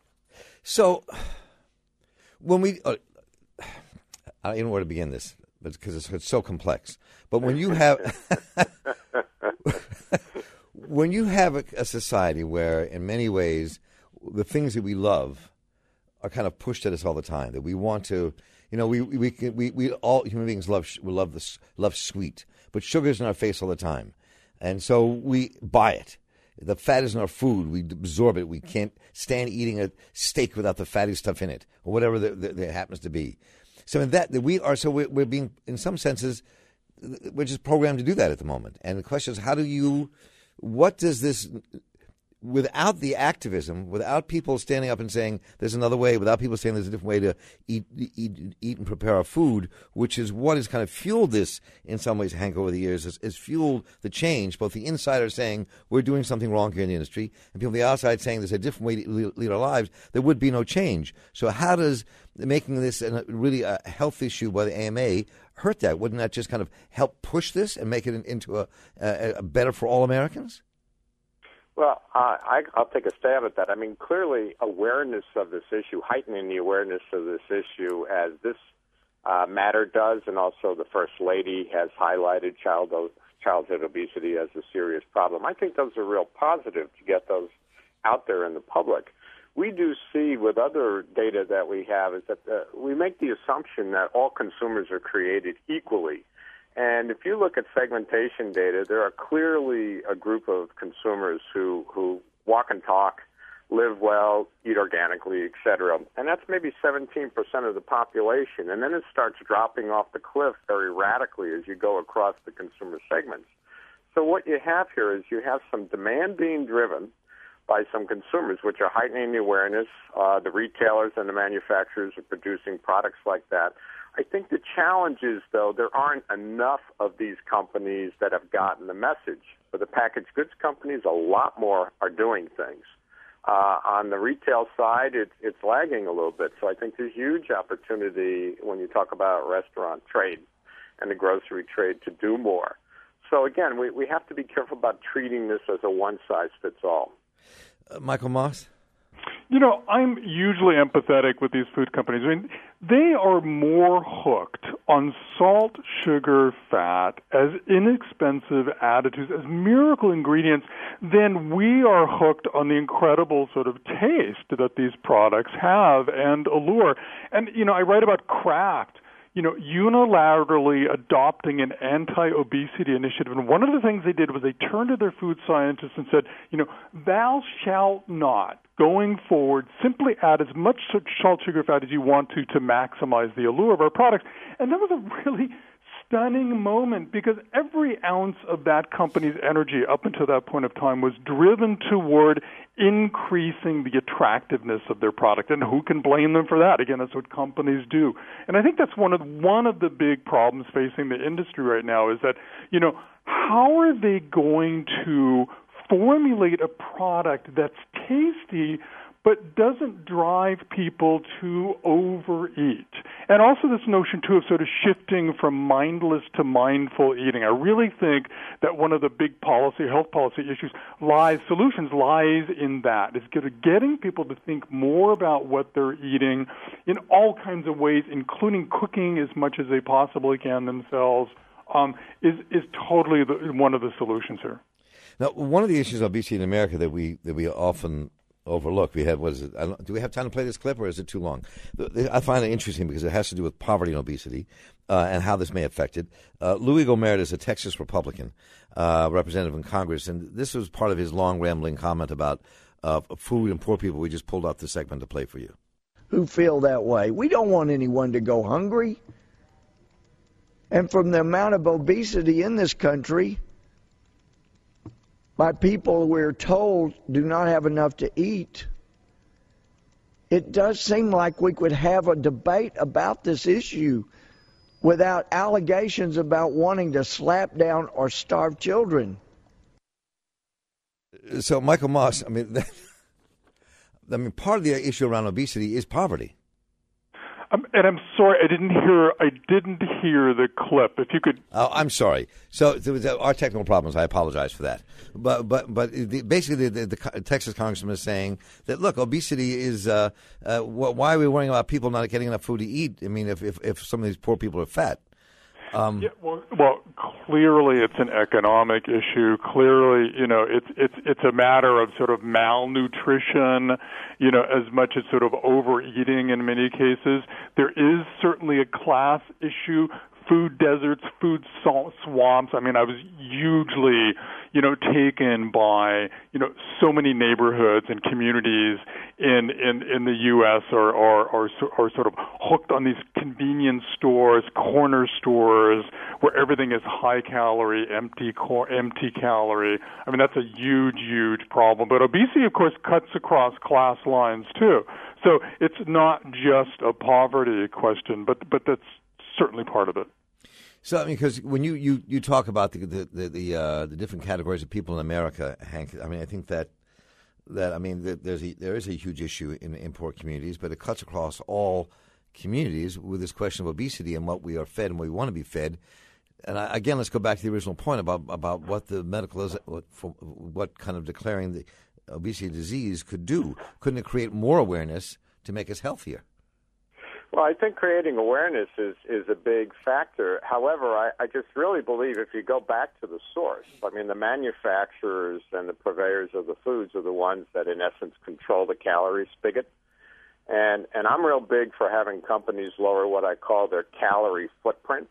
Speaker 1: So when we uh, – I don't even know where to begin this, because it's, it's so complex. But when you have when you have a, a society where, in many ways, the things that we love are kind of pushed at us all the time, that we want to, you know, we we we, we all human beings love we love this love sweet, but sugar's in our face all the time, and so we buy it. The fat is in our food. We absorb it. We can't stand eating a steak without the fatty stuff in it, or whatever that happens to be. So in that, that we are, so we're, we're being, in some senses, we're just programmed to do that at the moment. And the question is, how do you, what does this, without the activism, without people standing up and saying there's another way, without people saying there's a different way to eat, eat, eat and prepare our food, which is what has kind of fueled this in some ways, Hank, over the years, has, has fueled the change. Both the insiders saying we're doing something wrong here in the industry, and people on the outside saying there's a different way to lead our lives, there would be no change. So how does making this a, really a health issue by the A M A hurt that? Wouldn't that just kind of help push this and make it into a, a, a better for all Americans?
Speaker 6: Well, uh, I, I'll take a stab at that. I mean, clearly awareness of this issue, heightening the awareness of this issue as this uh, matter does, and also the First Lady has highlighted child, childhood obesity as a serious problem. I think those are real positive to get those out there in the public. We do see with other data that we have is that uh, we make the assumption that all consumers are created equally. And if you look at segmentation data, there are clearly a group of consumers who, who walk and talk, live well, eat organically, et cetera. And that's maybe seventeen percent of the population. And then it starts dropping off the cliff very radically as you go across the consumer segments. So what you have here is you have some demand being driven by some consumers, which are heightening the awareness. Uh, the retailers and the manufacturers are producing products like that. I think the challenge is, though, there aren't enough of these companies that have gotten the message. For the packaged goods companies, a lot more are doing things. Uh, on the retail side, it's, it's lagging a little bit. So I think there's huge opportunity when you talk about restaurant trade and the grocery trade to do more. So, again, we, we have to be careful about treating this as a one-size-fits-all.
Speaker 1: Uh, Michael Moss?
Speaker 7: You know, I'm usually empathetic with these food companies. I mean, they are more hooked on salt, sugar, fat as inexpensive additives, as miracle ingredients, than we are hooked on the incredible sort of taste that these products have and allure. And, you know, I write about Kraft, you know, unilaterally adopting an anti-obesity initiative. And one of the things they did was they turned to their food scientists and said, you know, thou shalt not, going forward, simply add as much salt, sugar, fat as you want to to maximize the allure of our products. And that was a really stunning moment because every ounce of that company's energy up until that point of time was driven toward increasing the attractiveness of their product. And who can blame them for that? Again, that's what companies do. And I think that's one of one of the big problems facing the industry right now is that, you know, how are they going to formulate a product that's tasty but doesn't drive people to overeat? And also this notion, too, of sort of shifting from mindless to mindful eating. I really think that one of the big policy, health policy issues lies, solutions lies in that. It's getting people to think more about what they're eating in all kinds of ways, including cooking as much as they possibly can themselves, um, is, is totally the, one of the solutions here.
Speaker 1: Now, one of the issues of obesity in America that we that we often overlook, we have, what is it, I don't, do we have time to play this clip or is it too long? I find it interesting because it has to do with poverty and obesity uh, and how this may affect it. Uh, Louis Gohmert is a Texas Republican uh, representative in Congress, and this was part of his long rambling comment about uh, food and poor people. We just pulled out the segment to play for you.
Speaker 8: Who feel that way. We don't want anyone to go hungry. And from the amount of obesity in this country, by people we're told do not have enough to eat, it does seem like we could have a debate about this issue without allegations about wanting to slap down or starve children.
Speaker 1: So, Michael Moss, I mean, I mean, part of the issue around obesity is poverty.
Speaker 7: Um, and I'm sorry, I didn't hear. I didn't hear the clip. If you could.
Speaker 1: Oh, I'm sorry. So there was our technical problems. I apologize for that. But but but the, basically, the, the, the Texas congressman is saying that look, obesity is. Uh, uh, why are we worrying about people not getting enough food to eat? I mean, if if, if some of these poor people are fat. Um,
Speaker 7: yeah, well, well, clearly it's an economic issue. Clearly, you know, it's it's it's a matter of sort of malnutrition, you know, as much as sort of overeating in many cases. There is certainly a class issue. food deserts, food swamps. I mean, I was hugely, you know, taken by, you know, so many neighborhoods and communities in, in, in the U S are, are, are, are sort of hooked on these convenience stores, corner stores, where everything is high calorie, empty, empty calorie. I mean, that's a huge, huge problem. But obesity, of course, cuts across class lines, too. So it's not just a poverty question, but but that's certainly part of it.
Speaker 1: So, I mean, because when you, you, you talk about the the the, the, uh, the different categories of people in America, Hank, I mean, I think that that I mean, there's a, there is a huge issue in, in poor communities, but it cuts across all communities with this question of obesity and what we are fed and what we want to be fed. And I, again, let's go back to the original point about about what the medical is, what, for, what kind of declaring the obesity disease could do. Couldn't it create more awareness to make us healthier?
Speaker 6: Well, I think creating awareness is, is a big factor. However, I, I just really believe if you go back to the source, I mean, the manufacturers and the purveyors of the foods are the ones that, in essence, control the calorie spigot. And, and I'm real big for having companies lower what I call their calorie footprint.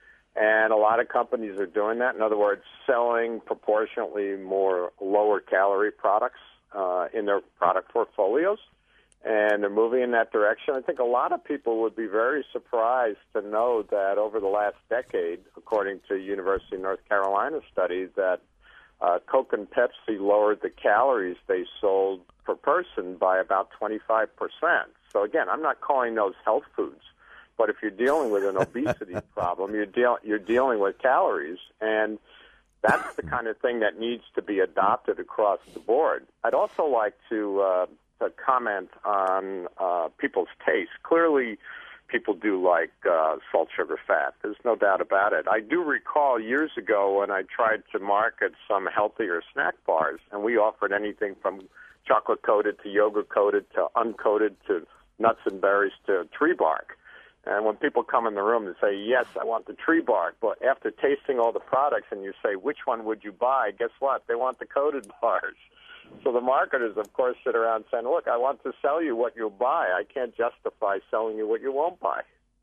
Speaker 6: And a lot of companies are doing that. In other words, selling proportionately more lower calorie products uh, in their product portfolios. And they're moving in that direction. I think a lot of people would be very surprised to know that over the last decade, according to University of North Carolina study, that uh, Coke and Pepsi lowered the calories they sold per person by about twenty-five percent. So again, I'm not calling those health foods. But if you're dealing with an obesity problem, you're, deal- you're dealing with calories, and that's the kind of thing that needs to be adopted across the board. I'd also like to, uh, to comment on uh, people's taste. Clearly, people do like uh, salt, sugar, fat. There's no doubt about it. I do recall years ago when I tried to market some healthier snack bars, and we offered anything from chocolate-coated to yogurt-coated to uncoated to nuts and berries to tree bark. And when people come in the room and say, yes, I want the tree bark, but after tasting all the products and you say, which one would you buy? Guess what? They want the coated bars. So the marketers, of course, sit around saying, look, I want to sell you what you'll buy. I can't justify selling you what you won't buy.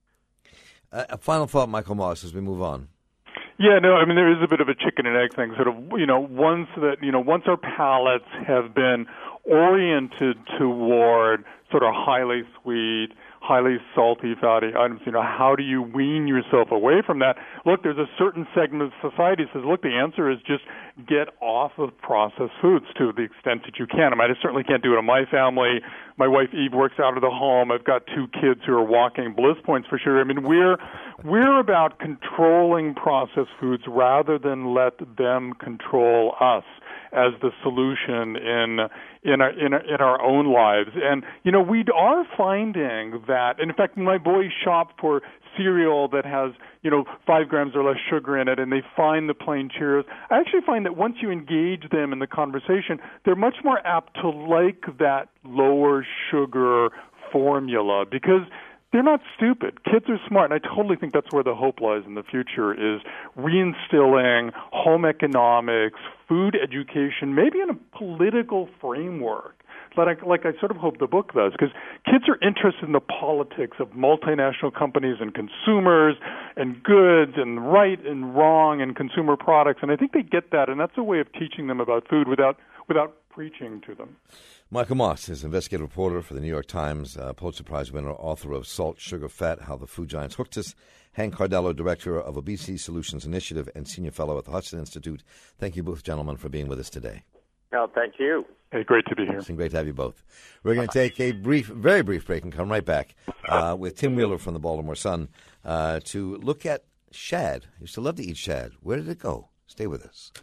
Speaker 1: Uh, a final thought, Michael Moss, as we move on.
Speaker 7: Yeah, no, I mean, there is a bit of a chicken and egg thing. Sort of, you know, once that, you know, once our palates have been oriented toward sort of highly sweet, highly salty, fatty items, you know, how do you wean yourself away from that? Look, there's a certain segment of society that says, look, the answer is just get off of processed foods to the extent that you can. I mean, I certainly can't do it in my family. My wife, Eve, works out of the home. I've got two kids who are walking bliss points for sure. I mean, we're, we're about controlling processed foods rather than let them control us as the solution in in our, in our, in our own lives. And, you know, we are finding that, and in fact, my boys shop for cereal that has, you know, five grams or less sugar in it, and they find the plain Cheerios. I actually find that once you engage them in the conversation, they're much more apt to like that lower sugar formula because they're not stupid. Kids are smart, and I totally think that's where the hope lies in the future is reinstilling home economics, food education, maybe in a political framework, like I, like I sort of hope the book does, because kids are interested in the politics of multinational companies and consumers and goods and right and wrong and consumer products, and I think they get that, and that's a way of teaching them about food without without preaching to them.
Speaker 1: Michael Moss is investigative reporter for the New York Times, uh, Pulitzer Prize winner, author of Salt, Sugar, Fat, How the Food Giants Hooked Us. Hank Cardello, director of Obesity Solutions Initiative and senior fellow at the Hudson Institute. Thank you both, gentlemen, for being with us today.
Speaker 6: No, thank you.
Speaker 7: Hey, great to be here.
Speaker 1: It's been great to have you both. We're going to take a brief, very brief break and come right back uh, with Tim Wheeler from the Baltimore Sun uh, to look at shad. I used to love to eat shad. Where did it go? Stay with us.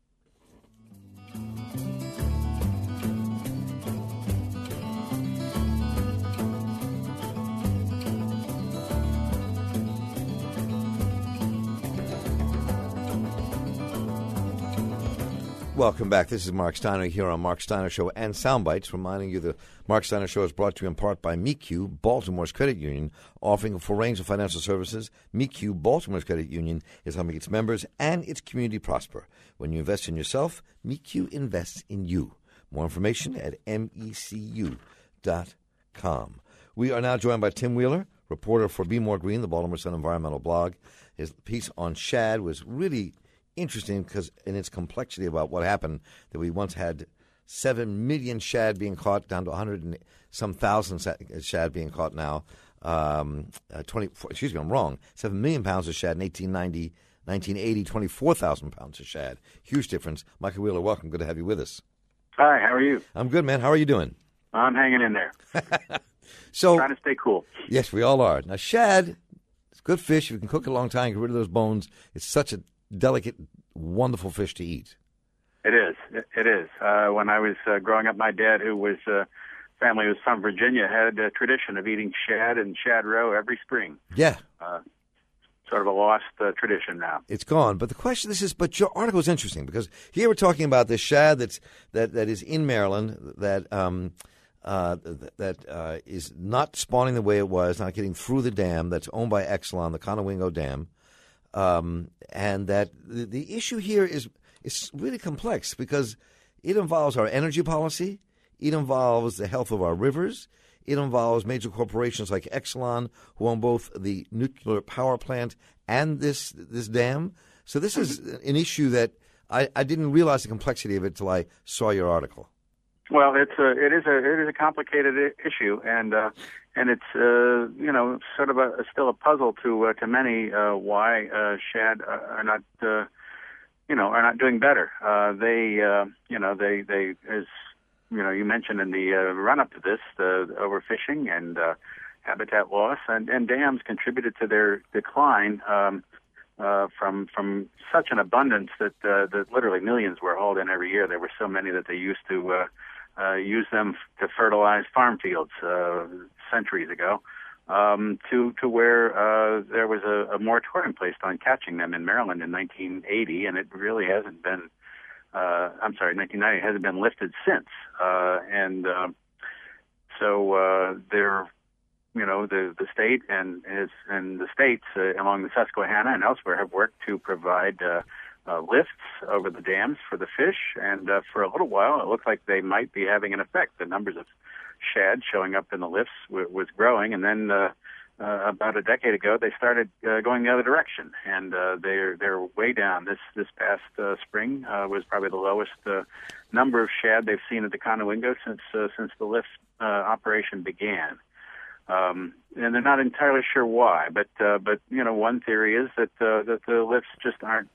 Speaker 1: Welcome back. This is Mark Steiner here on Mark Steiner Show and Soundbites, reminding you the Mark Steiner Show is brought to you in part by M E Q, Baltimore's credit union, offering a full range of financial services. M E Q, Baltimore's credit union, is helping its members and its community prosper. When you invest in yourself, M E Q invests in you. More information at M E C U dot com. We are now joined by Tim Wheeler, reporter for Be More Green, the Baltimore Sun environmental blog. His piece on shad was really interesting because in its complexity about what happened, that we once had seven million shad being caught down to one hundred and some thousand shad being caught now. Um, uh, twenty, excuse me, I'm wrong. seven million pounds of shad in eighteen ninety, nineteen eighty, twenty-four thousand pounds of shad. Huge difference. Michael Wheeler, welcome. Good to have you with us.
Speaker 9: Hi, how are you?
Speaker 1: I'm good, man. How are you doing?
Speaker 9: I'm hanging in there.
Speaker 1: So,
Speaker 9: trying to stay cool.
Speaker 1: Yes, we all are. Now, shad, it's good fish. You can cook it a long time, get rid of those bones. It's such a delicate, wonderful fish to eat.
Speaker 9: It is. It is. Uh, when I was uh, growing up, my dad, who was uh, family was from Virginia, had a tradition of eating shad and shad roe every spring.
Speaker 1: Yeah.
Speaker 9: Uh, sort of a lost uh, tradition now.
Speaker 1: It's gone. But the question this is, but your article is interesting because here we're talking about this shad that's that that is in Maryland that um uh that uh, is not spawning the way it was, not getting through the dam that's owned by Exelon, the Conowingo Dam, um, and that the, the issue here is is really complex because it involves our energy policy, it involves the health of our rivers. It involves major corporations like Exelon, who own both the nuclear power plant and this this dam. So this is an issue that I, I didn't realize the complexity of it until I saw your article.
Speaker 9: Well, it's a, it is a it is a complicated I- issue, and uh, and it's uh, you know sort of a, still a puzzle to uh, to many uh, why uh, shad are not uh, you know are not doing better. Uh, they uh, you know they they as You know, you mentioned in the uh, run-up to this, the overfishing and uh, habitat loss, and, and dams contributed to their decline um, uh, from from such an abundance that uh, that literally millions were hauled in every year. There were so many that they used to uh, uh, use them to fertilize farm fields uh, centuries ago. Um, to to where uh, there was a, a moratorium placed on catching them in Maryland in nineteen eighty, and it really hasn't been. Uh, I'm sorry, nineteen ninety hasn't been lifted since, uh, and uh, so uh, there, you know, the the state and is and the states uh, along the Susquehanna and elsewhere have worked to provide uh, uh, lifts over the dams for the fish, and uh, for a little while it looked like they might be having an effect. The numbers of shad showing up in the lifts w- was growing, and then. Uh, Uh, about a decade ago, they started uh, going the other direction, and uh, they're they're way down. This this past uh, spring uh, was probably the lowest uh, number of shad they've seen at the Conowingo since uh, since the lift uh, operation began. Um, and they're not entirely sure why, but uh, but you know one theory is that uh, that the lifts just aren't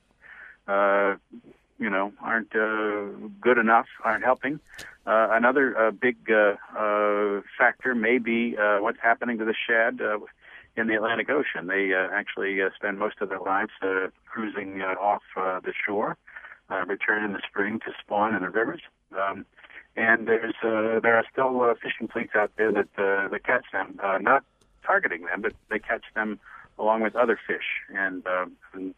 Speaker 9: uh, you know aren't uh, good enough, aren't helping. Uh, another uh, big uh, uh, factor may be uh, what's happening to the shad uh, in the Atlantic Ocean. They uh, actually uh, spend most of their lives uh, cruising uh, off uh, the shore, uh, return in the spring to spawn in the rivers. Um, and there's uh, there are still uh, fishing fleets out there that uh, that catch them, uh, not targeting them, but they catch them along with other fish. And, uh, and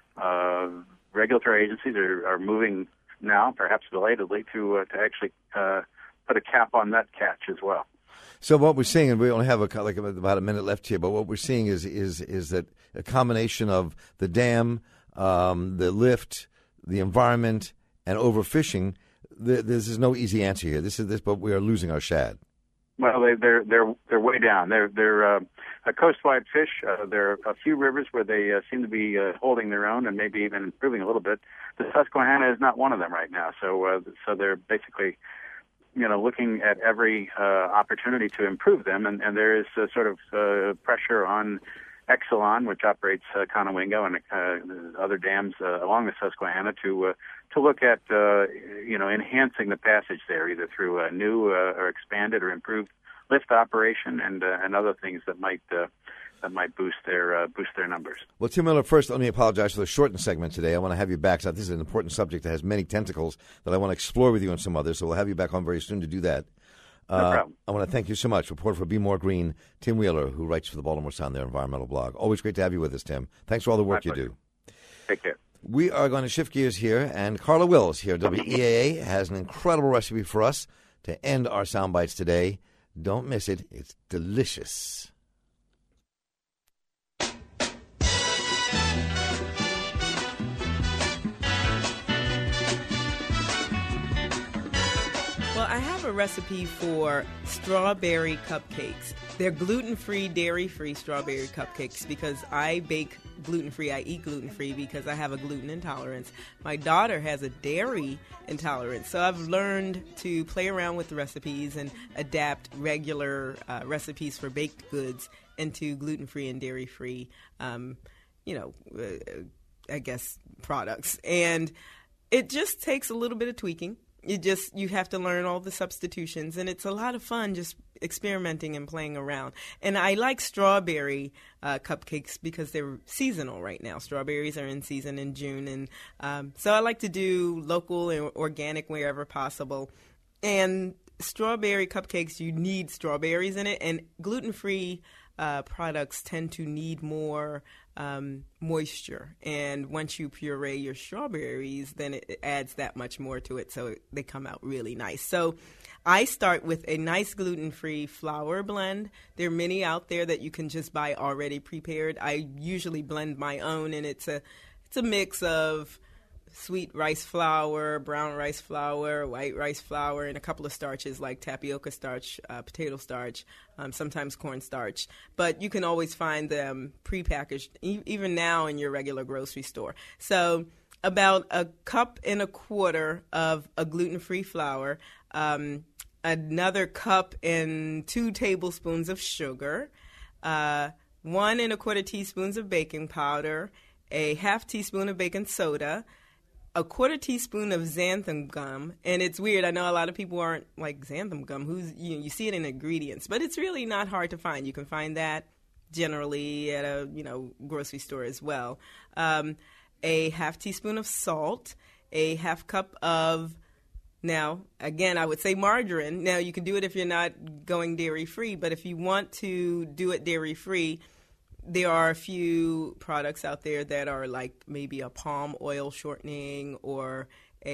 Speaker 9: uh, regulatory agencies are, are moving now, perhaps belatedly, to uh, to actually uh, put a cap on that catch as well.
Speaker 1: So what we're seeing, and we only have a, like about a minute left here, but what we're seeing is is is that a combination of the dam, um, the lift, the environment, and overfishing. The, this is no easy answer here. This is this, but we are losing our shad.
Speaker 9: Well, they, they're they're they're way down. They're they're uh, a coastwide fish. Uh, there are a few rivers where they uh, seem to be uh, holding their own and maybe even improving a little bit. The Susquehanna is not one of them right now. So uh, so they're basically, you know, looking at every uh, opportunity to improve them. And, and there is a sort of uh, pressure on Exelon, which operates uh, Conowingo and uh, other dams uh, along the Susquehanna, to uh, to look at uh, you know enhancing the passage there, either through a new uh, or expanded or improved lift operation and uh, and other things that might uh, that might boost their uh, boost their numbers.
Speaker 1: Well, Tim Miller, first let me apologize for the shortened segment today. I want to have you back. So this is an important subject that has many tentacles that I want to explore with you and some others. So we'll have you back on very soon to do that.
Speaker 9: No
Speaker 1: uh,
Speaker 9: problem.
Speaker 1: I want to thank you so much. Reporter for Be More Green, Tim Wheeler, who writes for the Baltimore Sun, their environmental blog. Always great to have you with us, Tim. Thanks for all the work
Speaker 9: My
Speaker 1: you
Speaker 9: pleasure.
Speaker 1: do.
Speaker 9: Take care.
Speaker 1: We are going to shift gears here, and Carla Wills here at W E A A has an incredible recipe for us to end our sound bites today. Don't miss it. It's delicious.
Speaker 10: Well, Well, I have a recipe for strawberry cupcakes. They're gluten-free, dairy-free strawberry cupcakes because I bake gluten-free. I eat gluten-free because I have a gluten intolerance. My daughter has a dairy intolerance, so I've learned to play around with the recipes and adapt regular uh, recipes for baked goods into gluten-free and dairy-free, um, you know, uh, I guess, products. And it just takes a little bit of tweaking. You just you have to learn all the substitutions, and it's a lot of fun just experimenting and playing around. And I like strawberry uh, cupcakes because they're seasonal right now. Strawberries are in season in June, and um, so I like to do local and organic wherever possible. And strawberry cupcakes, you need strawberries in it, and gluten-free uh, products tend to need more Um, moisture, and once you puree your strawberries, then it adds that much more to it, so it, they come out really nice. So I start with a nice gluten-free flour blend. There are many out there that you can just buy already prepared. I usually blend my own, and it's a it's a mix of sweet rice flour, brown rice flour, white rice flour, and a couple of starches like tapioca starch, uh, potato starch, um, sometimes corn starch. But you can always find them prepackaged, e- even now in your regular grocery store. So about a cup and a quarter of a gluten-free flour, um, another cup and two tablespoons of sugar, uh, one and a quarter teaspoons of baking powder, a half teaspoon of baking soda, a quarter teaspoon of xanthan gum. And it's weird. I know a lot of people aren't like xanthan gum. Who's you, you see it in ingredients, but it's really not hard to find. You can find that generally at a you know grocery store as well. Um, a half teaspoon of salt, a half cup of, now again I would say margarine. Now you can do it if you're not going dairy free, but if you want to do it dairy free, there are a few products out there that are like maybe a palm oil shortening or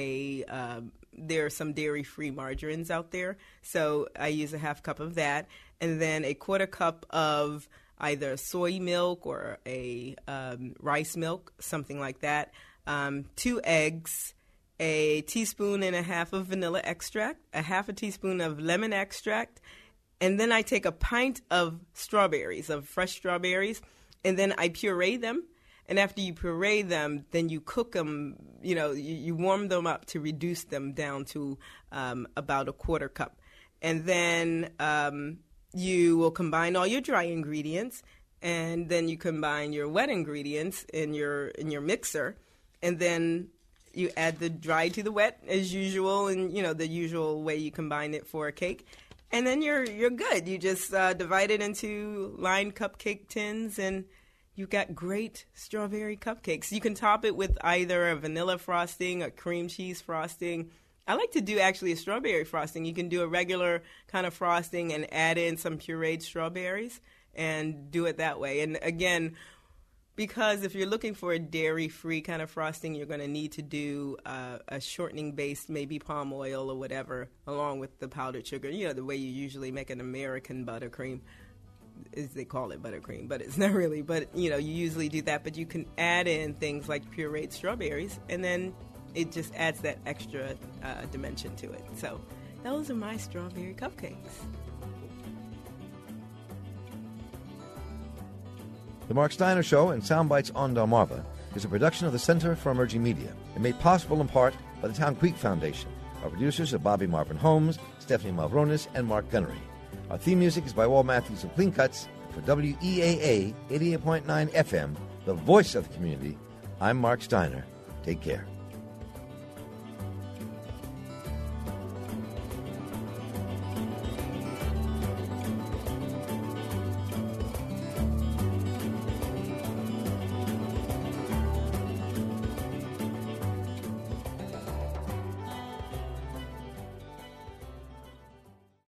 Speaker 10: a um, there are some dairy-free margarines out there. So I use a half cup of that, and then a quarter cup of either soy milk or a um, rice milk, something like that. Um, two eggs, a teaspoon and a half of vanilla extract, a half a teaspoon of lemon extract. And then I take a pint of strawberries, of fresh strawberries, and then I puree them. And after you puree them, then you cook them, you know, you, you warm them up to reduce them down to um, about a quarter cup. And then um, you will combine all your dry ingredients, and then you combine your wet ingredients in your in your mixer, and then you add the dry to the wet as usual, and, you know, the usual way you combine it for a cake. And then you're you're good. You just uh, divide it into lined cupcake tins, and you've got great strawberry cupcakes. You can top it with either a vanilla frosting, a cream cheese frosting. I like to do actually a strawberry frosting. You can do a regular kind of frosting and add in some pureed strawberries and do it that way. And again, because if you're looking for a dairy-free kind of frosting, you're going to need to do uh, a shortening-based, maybe palm oil or whatever, along with the powdered sugar. You know, the way you usually make an American buttercream, is they call it buttercream, but it's not really. But, you know, you usually do that. But you can add in things like pureed strawberries, and then it just adds that extra uh, dimension to it. So those are my strawberry cupcakes.
Speaker 1: The Mark Steiner Show and Soundbites on Delmarva is a production of the Center for Emerging Media and made possible in part by the Town Creek Foundation. Our producers are Bobby Marvin Holmes, Stephanie Malvronis, and Mark Gunnery. Our theme music is by Walt Matthews of Clean Cuts. For W E A A eighty-eight point nine F M, the voice of the community, I'm Mark Steiner. Take care.